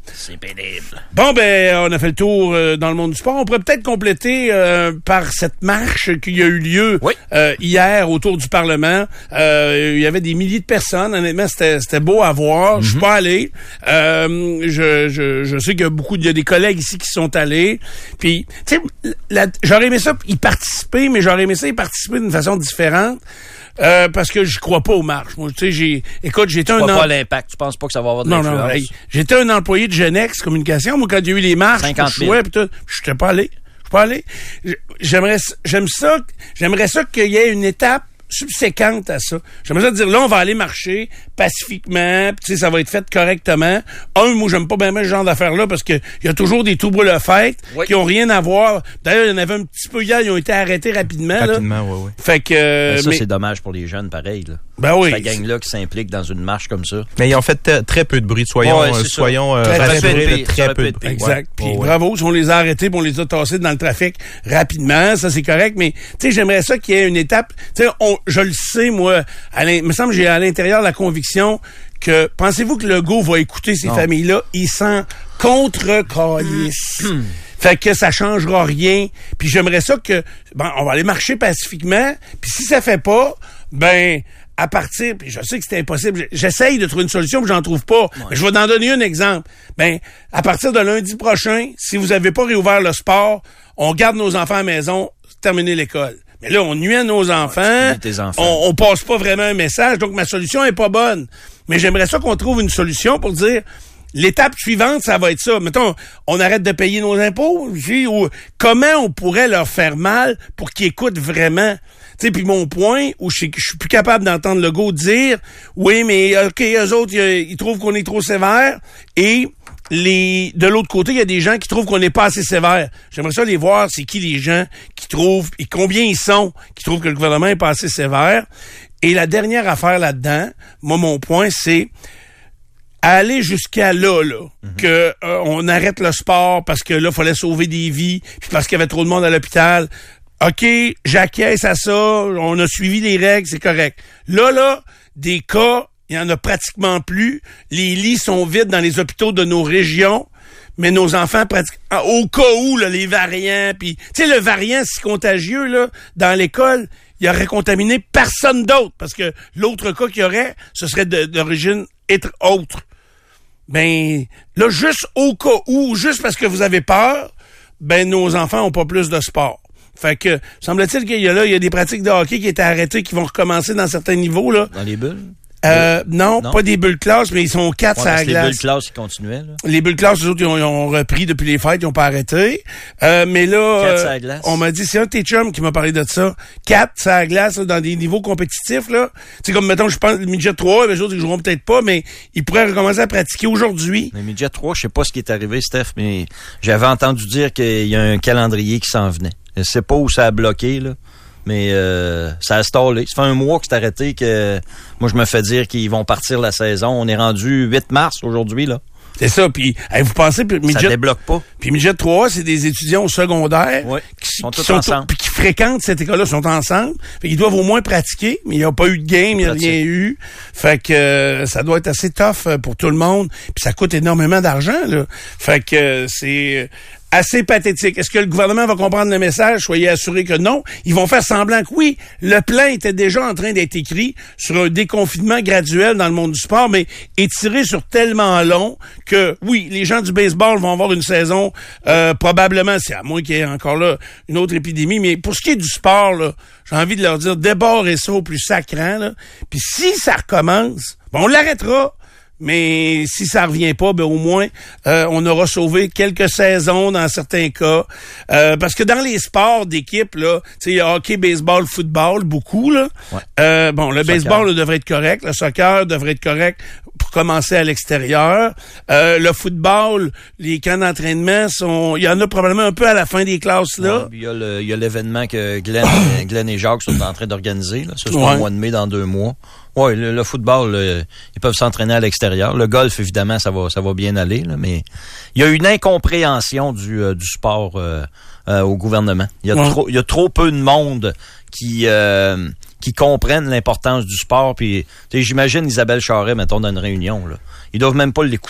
C'est pénible. Bon, ben, on a fait le tour euh, dans le monde du sport. On pourrait peut-être compléter euh, par cette marche qui a eu lieu oui. euh, hier autour du Parlement. Euh, il y avait des milliers de personnes. Honnêtement, c'était, c'était beau à voir. Mm-hmm. Je suis pas allé. Euh, je, je, je sais qu'il y a beaucoup, il y a des collègues ici qui sont allés. Puis, tu sais, j'aurais aimé ça y participer, mais j'aurais aimé ça y participer d'une façon différente. Euh, parce que je crois pas aux marches. Moi, tu sais, j'ai, écoute, j'étais un... Tu crois em... pas à l'impact. Tu penses pas que ça va avoir de non, l'influence? Non, hey, j'étais un employé de Genex Communication. Moi, quand il y a eu les marches, je jouais, pis tout, je n'étais pas allé. Je suis pas allé. J'aimerais, j'aime ça, j'aimerais ça qu'il y ait une étape subséquente à ça. J'aimerais ça dire, là, on va aller marcher pacifiquement, tu sais, ça va être fait correctement. Un, moi, j'aime pas bien ce genre d'affaires-là parce que il y a toujours des troubles-le-fête oui. qui ont rien à voir. D'ailleurs, il y en avait un petit peu hier, ils ont été arrêtés rapidement. Rapidement, oui, oui. Fait que... Euh, ça, mais... c'est dommage pour les jeunes, pareil, là. Ben oui. Cette gang-là qui s'implique dans une marche comme ça. Mais ils ont fait t- très peu de bruit. Soyons, ouais, euh, soyons euh, très, rassurés, très, de très peu de bruit. Exact. Puis ouais. bravo, si on les a arrêtés, puis on les a tassés dans le trafic rapidement, ça c'est correct. Mais tu sais, j'aimerais ça qu'il y ait une étape. Tu sais, on, je le sais moi. À il me semble que j'ai à l'intérieur la conviction que pensez-vous que Legault va écouter ces non. familles-là? Ils s'en contre-calissent. Fait que ça changera rien. Puis j'aimerais ça que, ben, on va aller marcher pacifiquement. Puis si ça fait pas, ben, à partir, puis je sais que c'est impossible, j'essaye de trouver une solution, mais j'en trouve pas. Ouais. Mais je vais t'en donner un exemple. Ben, à partir de lundi prochain, si vous avez pas réouvert le sport, on garde nos enfants à la maison, terminer l'école. Mais là, on nuit à nos enfants, ouais, enfants. On, on passe pas vraiment un message, donc ma solution est pas bonne. Mais j'aimerais ça qu'on trouve une solution pour dire, l'étape suivante, ça va être ça. Mettons, on arrête de payer nos impôts, ou comment on pourrait leur faire mal pour qu'ils écoutent vraiment? Tu sais, puis mon point, où je, je suis plus capable d'entendre Legault dire, oui, mais OK, eux autres, ils, ils trouvent qu'on est trop sévère, et les de l'autre côté, il y a des gens qui trouvent qu'on n'est pas assez sévère. J'aimerais ça les voir, c'est qui les gens qui trouvent, et combien ils sont, qui trouvent que le gouvernement est pas assez sévère. Et la dernière affaire là-dedans, moi, mon point, c'est aller jusqu'à là, là, mm-hmm. que euh, on arrête le sport parce que là, il fallait sauver des vies, puis parce qu'il y avait trop de monde à l'hôpital. OK, j'acquiesce à ça, on a suivi les règles, c'est correct. Là, là, des cas, il y en a pratiquement plus. Les lits sont vides dans les hôpitaux de nos régions, mais nos enfants pratiquent au cas où, là, les variants, puis tu sais, le variant si contagieux, là, dans l'école, il aurait contaminé personne d'autre, parce que l'autre cas qu'il y aurait, ce serait de, d'origine être autre. Ben, là, juste au cas où, juste parce que vous avez peur, ben, nos enfants ont pas plus de sport. Fait que, semble-t-il qu'il y a là, il y a des pratiques de hockey qui étaient arrêtées, qui vont recommencer dans certains niveaux, là. Dans les bulles? Euh, non, non, pas des bulles classes, mais ils sont quatre ouais, à la glace. Les bulles classes qui continuaient, là. Les bulles classes, eux autres, ils ont, ils ont repris depuis les fêtes, ils ont pas arrêté. Euh, mais là, quatre à la glace. On m'a dit, c'est un de tes chums qui m'a parlé de ça. Quatre à la glace, là, dans des niveaux compétitifs, là. Tu sais, comme, mettons, je pense, le midget trois, les autres, ils joueront peut-être pas, mais ils pourraient recommencer à pratiquer aujourd'hui. Le midget trois, je sais pas ce qui est arrivé, Steph, mais j'avais entendu dire qu'il y a un calendrier qui s'en venait. Je sais pas où ça a bloqué, là. Mais euh, ça a stallé. Ça fait un mois que c'est arrêté que moi, je me fais dire qu'ils vont partir la saison. On est rendu huit mars aujourd'hui, là. C'est ça. Puis, hey, vous pensez... Puis, midget, ça débloque pas. Puis midget trois, c'est des étudiants au secondaire ouais, qui sont qui tous sont ensemble. Puis qui fréquentent cette école-là, sont ensemble. Fait qu'ils doivent au moins pratiquer, mais il n'y a pas eu de game, il n'y a rien eu. Fait que euh, ça doit être assez tough pour tout le monde. Puis ça coûte énormément d'argent, là. Fait que euh, c'est... assez pathétique. Est-ce que le gouvernement va comprendre le message? Soyez assurés que non. Ils vont faire semblant que oui, le plan était déjà en train d'être écrit sur un déconfinement graduel dans le monde du sport, mais étiré sur tellement long que, oui, les gens du baseball vont avoir une saison euh, probablement, c'est à moins qu'il y ait encore là une autre épidémie, mais pour ce qui est du sport, là, j'ai envie de leur dire, débarrez ça au plus sacrant. Là. Puis si ça recommence, ben on l'arrêtera. Mais si ça revient pas, ben au moins euh, on aura sauvé quelques saisons dans certains cas. Euh, parce que dans les sports d'équipe, là, tu sais, hockey, baseball, football, beaucoup, là. Ouais. Euh, bon, le soccer. Baseball là, devrait être correct, le soccer devrait être correct pour commencer à l'extérieur. Euh, le football, les camps d'entraînement sont. Il y en a probablement un peu à la fin des classes là. Ouais, il y a le, il y a l'événement que Glenn, Glenn et Jacques sont en train d'organiser. Là. Ça, c'est ouais. au mois de mai dans deux mois. Oui, le, le football, là, ils peuvent s'entraîner à l'extérieur. Le golf, évidemment, ça va, ça va bien aller, là, mais il y a une incompréhension du, euh, du sport euh, euh, au gouvernement. Il y a ouais. trop, il y a trop peu de monde qui, euh, qui comprennent l'importance du sport. Puis, j'imagine Isabelle Charest, mettons, dans une réunion, là, ils doivent même pas l'écouter.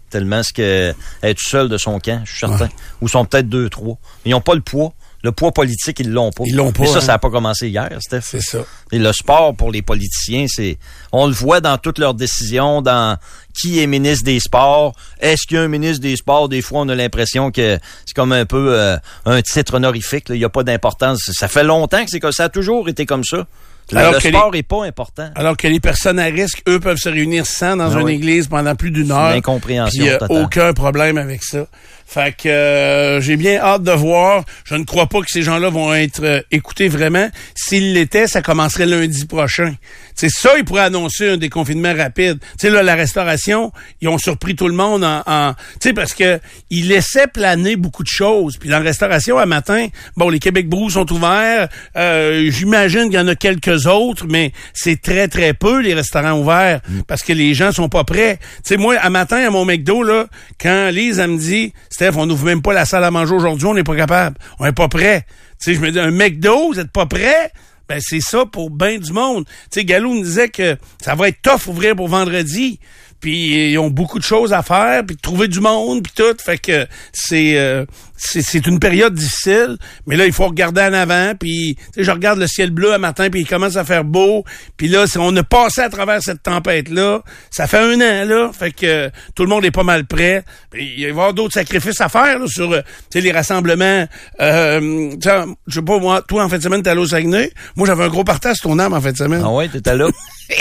tellement ce que être tout seul de son camp, je suis certain. Ouais. Ou sont peut-être deux, trois. Ils n'ont pas le poids. Le poids politique, ils l'ont pas. Ils l'ont pas. Mais ça, hein. ça n'a pas commencé hier, Steph. C'est ça. Et le sport pour les politiciens, c'est, on le voit dans toutes leurs décisions, dans qui est ministre des Sports. Est-ce qu'il y a un ministre des Sports? Des fois, on a l'impression que c'est comme un peu euh, un titre honorifique. Là. Il n'y a pas d'importance. Ça fait longtemps que c'est comme ça. Ça a toujours été comme ça. Le, alors le sport n'est pas important. Alors que les personnes à risque, eux, peuvent se réunir sans dans ah une oui. église pendant plus d'une heure. C'est une incompréhension. Il n'y a aucun problème avec ça. Fait que euh, j'ai bien hâte de voir. Je ne crois pas que ces gens-là vont être euh, écoutés vraiment. S'ils l'étaient, ça commencerait lundi prochain. C'est ça, ils pourraient annoncer un déconfinement rapide. Tu sais, là, la restauration, ils ont surpris tout le monde en... en tu sais, parce que ils laissaient planer beaucoup de choses. Puis dans la restauration, à matin, bon, les Québec Brou sont ouverts. Euh, j'imagine qu'il y en a quelques autres, mais c'est très, très peu, les restaurants ouverts, mm. parce que les gens sont pas prêts. Tu sais, moi, à matin, à mon McDo, là, quand Lise, elle me dit, Steph, on n'ouvre même pas la salle à manger aujourd'hui, on n'est pas capable. On n'est pas prêt. Tu sais, je me dis, un McDo, vous êtes pas prêt? Ben, c'est ça pour ben du monde. Tu sais, Gallo me disait que ça va être tough ouvrir pour vendredi. Puis ils ont beaucoup de choses à faire, puis de trouver du monde, puis tout. Fait que c'est euh, c'est c'est une période difficile, mais là il faut regarder en avant. Puis tu sais, je regarde le ciel bleu un matin, puis il commence à faire beau. Puis là, on a passé à travers cette tempête là. Ça fait un an là, fait que tout le monde est pas mal prêt. Puis il va y avoir d'autres sacrifices à faire là, sur tu sais les rassemblements. Euh, je sais pas moi, toi en fin de semaine t'es allé au Saguenay. Moi j'avais un gros partage sur ton âme en fin de semaine. Ah ouais, t'étais là.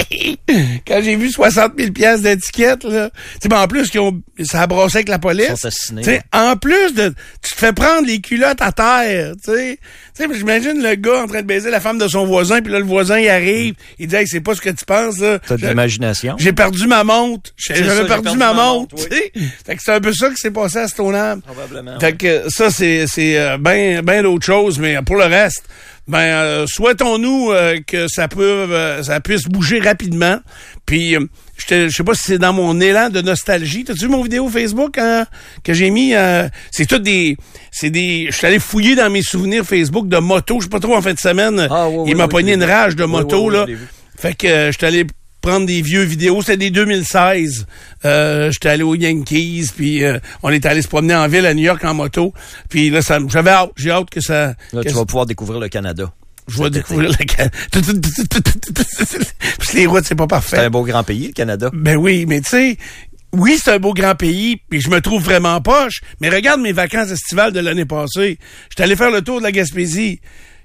Quand j'ai vu soixante mille piastres d'étiquette, là, tu sais, en plus, qu'ils ont, ça a brassé avec la police. Tu sais, en plus de, tu te fais prendre les culottes à terre, tu sais. Tu sais, j'imagine le gars en train de baiser la femme de son voisin, puis là, le voisin, il arrive, il dit, hey, c'est pas ce que tu penses, là. T'as de l'imagination. J'ai perdu ma montre. J'avais perdu, perdu ma montre, tu sais. Oui. Fait que c'est un peu ça qui s'est passé à Stoneham. Probablement. Fait que ça, c'est, c'est, euh, ben, ben d'autres choses, mais pour le reste, ben, euh, souhaitons-nous euh, que ça peut, euh, ça puisse bouger rapidement. Puis, euh, je sais pas si c'est dans mon élan de nostalgie. T'as-tu vu mon vidéo Facebook hein, que j'ai mis? Euh, c'est tout des, c'est des. Je suis allé fouiller dans mes souvenirs Facebook de moto. Je sais pas trop en fin de semaine. Ah, oui, il oui, m'a oui, pogné oui, une rage de moto oui, oui, là. Oui, fait que euh, je suis allé prendre des vieux vidéos. C'était des deux mille seize. Euh, j'étais allé aux Yankees, puis euh, on est allé se promener en ville à New York en moto. Puis là, ça, j'avais hâte, j'ai hâte que ça... Là, que tu vas pouvoir découvrir le Canada. Je vais découvrir le Canada. Les routes, c'est pas parfait. C'est un beau grand pays, le Canada. Ben oui, mais tu sais... Oui, c'est un beau grand pays, puis je me trouve vraiment poche, mais regarde mes vacances estivales de l'année passée. J'étais allé faire le tour de la Gaspésie.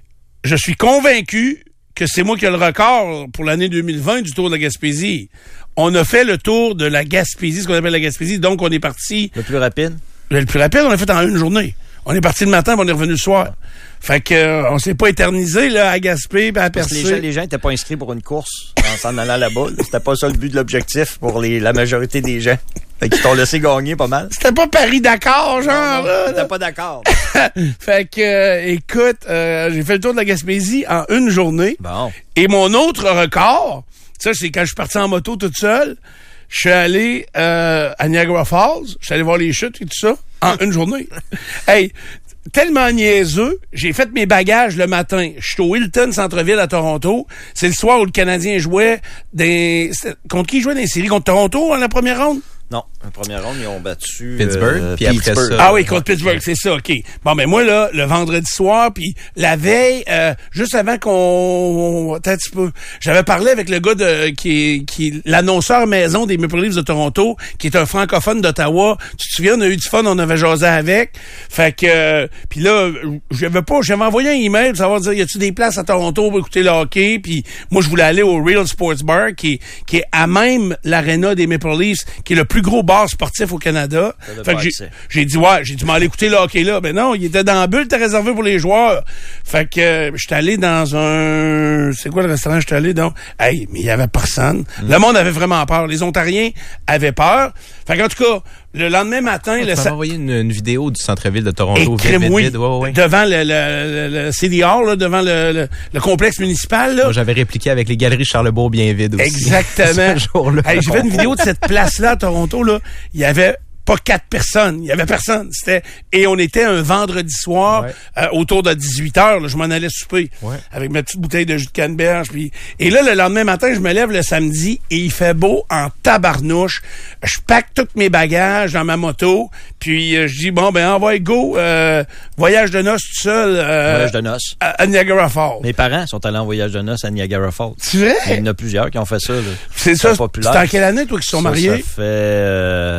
Je suis convaincu que c'est moi qui ai le record pour l'année deux mille vingt du Tour de la Gaspésie. On a fait le tour de la Gaspésie, ce qu'on appelle la Gaspésie, donc on est parti... Le plus rapide? Le, le plus rapide, on l'a fait en une journée. On est parti le matin, puis on est revenu le soir. Fait que euh, on s'est pas éternisé là à Gaspé, puis à Percé. Parce que les gens n'étaient pas inscrits pour une course en s'en allant là-bas. C'était pas ça le but de l'objectif pour les, la majorité des gens. Fait qu'ils t'ont laissé gagner pas mal. C'était pas Paris-Dakar, genre. Non, non, t'étais pas d'accord. Fait que, euh, écoute, euh, j'ai fait le tour de la Gaspésie en une journée. Bon. Et mon autre record, ça, c'est quand je suis parti en moto toute seule. Je suis allé euh, à Niagara Falls. Je suis allé voir les chutes et tout ça en une journée. Hey, tellement niaiseux, j'ai fait mes bagages le matin. Je suis au Hilton Centre-Ville à Toronto. C'est le soir où le Canadien jouait des... Contre qui il jouait dans les séries? Contre Toronto en la première ronde? Non, en première ronde, ils ont battu Pittsburgh, euh, puis après Pittsburgh. ça... Ah oui, contre Pittsburgh, c'est ça, OK. Bon, ben moi, là, le vendredi soir, puis la veille, euh, juste avant qu'on... Attends un petit peu. J'avais parlé avec le gars de qui est, qui est l'annonceur maison des Maple Leafs de Toronto, qui est un francophone d'Ottawa. Tu te souviens, on a eu du fun, on avait jasé avec. Fait que... Euh, puis là, j'avais pas... J'avais envoyé un email pour savoir, dire, y a-tu des places à Toronto pour écouter le hockey? Puis moi, je voulais aller au Real Sports Bar, qui est, qui est à même l'aréna des Maple Leafs, qui est le plus gros bar sportif au Canada. Fait que j'ai, j'ai dit, ouais, j'ai dû m'aller écouter le hockey là. Ben non, il était dans la bulle, t'es réservé pour les joueurs. Fait que, euh, j'étais allé dans un, c'est quoi le restaurant j'étais allé, donc? Hey, mais il y avait personne. Mm. Le monde avait vraiment peur. Les Ontariens avaient peur. Fait qu'en tout cas, le lendemain matin, oh, le tu m'as envoyé une, une vidéo du centre-ville de Toronto. Et vide, oui, vide, ouais, ouais. Devant le, le, le, le C D R, là, devant le, le, le complexe municipal, là. Moi, j'avais répliqué avec les galeries Charlebourg bien vides aussi. Exactement. Ce jour-là. Hey, j'ai fait une vidéo de cette place-là à Toronto, là. Il y avait pas quatre personnes. Il y avait personne. C'était et on était un vendredi soir ouais. euh, autour de dix-huit heures. Là, je m'en allais souper ouais. avec ma petite bouteille de jus de canneberge. Puis et là, le lendemain matin, je me lève le samedi et il fait beau en tabarnouche. Je pack tous mes bagages dans ma moto. Puis euh, je dis bon ben envoie go euh, voyage de noces tout seul. Euh, voyage de noces. À, à Niagara Falls. Mes parents sont allés en voyage de noces à Niagara Falls. C'est vrai? Il y en a plusieurs qui ont fait ça. Là. C'est ça. C'est en quelle année toi qui sont ça, mariés? Ça fait euh,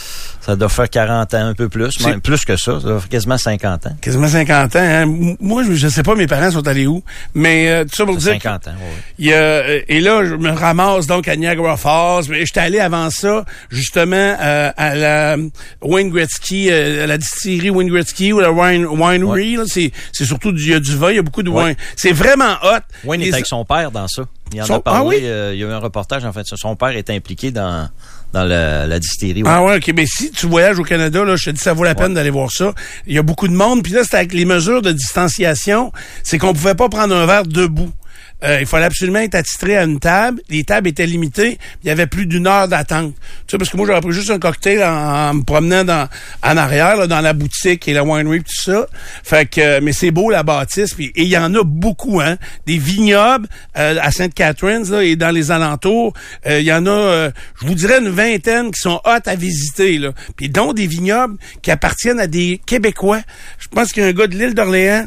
ça doit faire quarante ans, un peu plus, même plus que ça, ça doit faire quasiment cinquante ans. Quasiment cinquante ans. Hein? Moi, je, je sais pas mes parents sont allés où, mais euh, tout ça pour dire cinquante ans, oui. Il y a, et là, je me ramasse donc à Niagara Falls. J'étais allé avant ça, justement, euh, à la Wayne Gretzky, euh, à la distillerie Wayne Gretzky ou la wine, winery. Ouais. C'est, c'est surtout du, il y a du vin, il y a beaucoup de ouais. wine. C'est vraiment hot. Wayne Les... est avec son père dans ça. Il en son... a parlé. Ah oui? euh, il y a eu un reportage, en fait. Son père est impliqué dans... dans la, la distillerie. Ouais. Ah ouais, OK. Mais si tu voyages au Canada, là, je te dis, ça vaut la peine ouais. d'aller voir ça. Il y a beaucoup de monde. Puis là, c'était avec les mesures de distanciation. C'est qu'on pouvait pas prendre un verre debout. Euh, il fallait absolument être attitré à une table. Les tables étaient limitées. Il y avait plus d'une heure d'attente. Tu sais, parce que moi, j'aurais pris juste un cocktail en, en me promenant dans, en arrière, là, dans la boutique et la winery, tout ça. Fait que, mais c'est beau, la bâtisse. Puis, et il y en a beaucoup, hein. Des vignobles euh, à Sainte-Catherine, là, et dans les alentours. Euh, il y en a, euh, je vous dirais, une vingtaine qui sont hot à visiter, là. Puis, dont des vignobles qui appartiennent à des Québécois. Je pense qu'il y a un gars de l'île d'Orléans,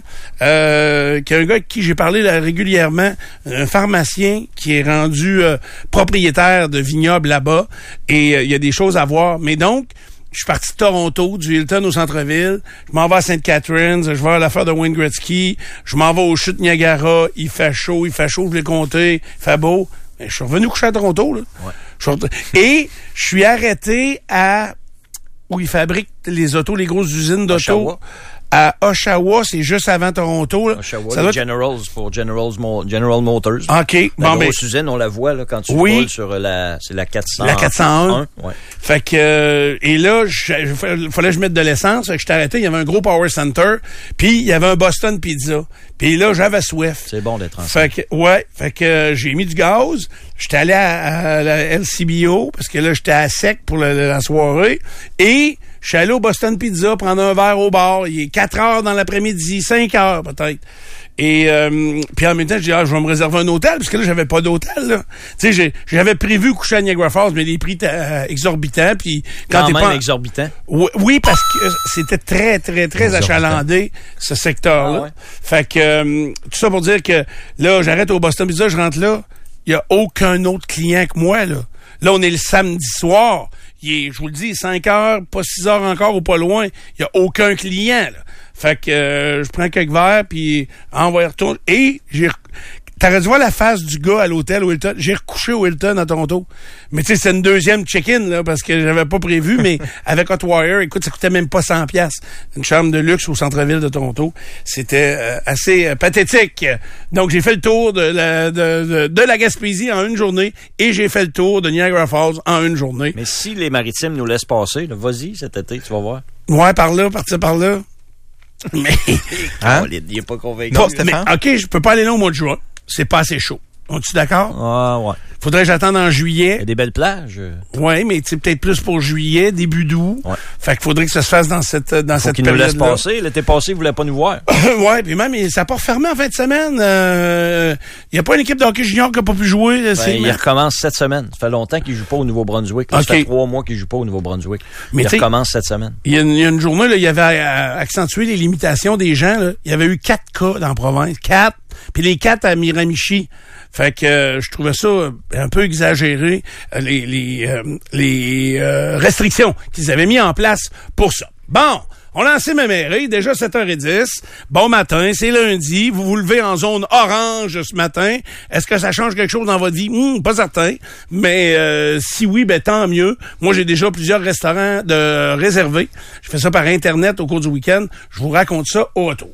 euh, qui est un gars avec qui j'ai parlé là, régulièrement, un pharmacien qui est rendu euh, propriétaire de vignobles là-bas et euh, il y a des choses à voir. Mais donc, je suis parti de Toronto, du Hilton au centre-ville, je m'en vais à Sainte-Catherine, je vais à l'affaire de Wayne Gretzky, je m'en vais aux chutes Niagara, il fait chaud, il fait chaud, je l'ai compté, il fait beau. Mais je suis revenu coucher à Toronto, là. Ouais. Je suis... Et je suis arrêté à où ils fabriquent les autos, les grosses usines d'auto. Oshawa. À Oshawa, c'est juste avant Toronto. Là. Oshawa, ça les doit... Generals pour Generals Mo... General Motors. OK. La bon, grosse ben... usine, on la voit là, quand tu oui. roules sur la... C'est la quatre cents. La quatre cent un. Ouais. Fait que... Euh, et là, il fallait que je mette de l'essence. Fait que je t'ai arrêté. Il y avait un gros Power Center. Puis, il y avait un Boston Pizza. Puis là, j'avais soif. C'est bon d'être ensemble. Fait que, ouais. Fait que euh, j'ai mis du gaz. J'étais allé à, à la L C B O parce que là, j'étais à sec pour la, la soirée. Et... je suis allé au Boston Pizza prendre un verre au bar. Il est quatre heures dans l'après-midi, cinq heures peut-être. Et euh, puis en même temps, je dis ah, je vais me réserver un hôtel parce que là j'avais pas d'hôtel là. Tu sais, j'avais prévu coucher à Niagara Falls, mais les prix étaient euh, exorbitants. Puis quand, quand t'es même pas exorbitant. Oui, oui, parce que c'était très très très achalandé ce secteur-là. Ah ouais. Fait que euh, tout ça pour dire que là, j'arrête au Boston Pizza, je rentre là, il y a aucun autre client que moi là. Là, on est le samedi soir. Il est, je vous le dis, cinq heures, pas six heures encore ou pas loin. Il y a aucun client, là. Fait que euh, je prends quelques verres, puis envoie retourner. Et j'ai... T'aurais dû voir la face du gars à l'hôtel au Hilton. J'ai recouché au Hilton à Toronto. Mais tu sais, c'est une deuxième check-in, là, parce que j'avais pas prévu, mais avec Hotwire, écoute, ça coûtait même pas cent piastres. Une chambre de luxe au centre-ville de Toronto. C'était euh, assez euh, pathétique. Donc, j'ai fait le tour de la, de, de, de la Gaspésie en une journée et j'ai fait le tour de Niagara Falls en une journée. Mais si les Maritimes nous laissent passer, là, vas-y cet été, tu vas voir. Ouais, par là, partir par là. Mais... hein? Il est pas convaincu. Bon, mais, OK, je peux pas aller là au mois de juin. C'est pas assez chaud. On est-tu d'accord? Ah, ouais. Faudrait que j'attende en juillet. Il y a des belles plages. Oui, mais c'est peut-être plus pour juillet, début d'août. Ouais. Fait qu'il faudrait que ça se fasse dans cette dans Faut cette période. Faut qu'ils nous laissent passer. L'été passé, ils voulaient pas nous voir. Ouais, puis même, ça n'a pas refermé en fin de semaine. Il euh, n'y a pas une équipe de hockey junior qui n'a pas pu jouer. Ben, il recommence cette semaine. Ça fait longtemps qu'ils ne jouent pas au Nouveau-Brunswick. Okay. Ça fait trois mois qu'ils ne jouent pas au Nouveau-Brunswick. Mais il recommence cette semaine. Il y, y a une journée, là, il y avait euh, accentué les limitations des gens. Là. Il y avait eu quatre cas dans la province. Quatre. Puis les quatre à Miramichi. Fait que euh, je trouvais ça un peu exagéré, euh, les les, euh, les euh, restrictions qu'ils avaient mis en place pour ça. Bon, on a lancé ma mairie, déjà sept heures dix. Bon matin, c'est lundi. Vous vous levez en zone orange ce matin. Est-ce que ça change quelque chose dans votre vie? Hum, pas certain. Mais euh, si oui, ben tant mieux. Moi, j'ai déjà plusieurs restaurants de réservés. Je fais ça par Internet au cours du week-end. Je vous raconte ça au retour.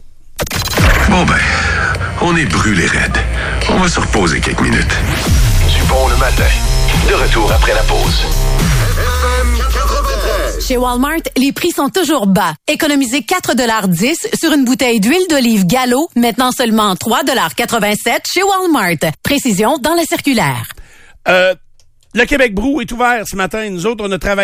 Bon ben, on est brûlés raides. On va se reposer quelques minutes. Du bon le matin. De retour après la pause. Chez Walmart, les prix sont toujours bas. Économisez quatre dollars dix sur une bouteille d'huile d'olive Gallo, maintenant seulement trois dollars quatre-vingt-sept chez Walmart. Précision dans la circulaire. Euh, le Québec Brou est ouvert ce matin. Nous autres, on a travaillé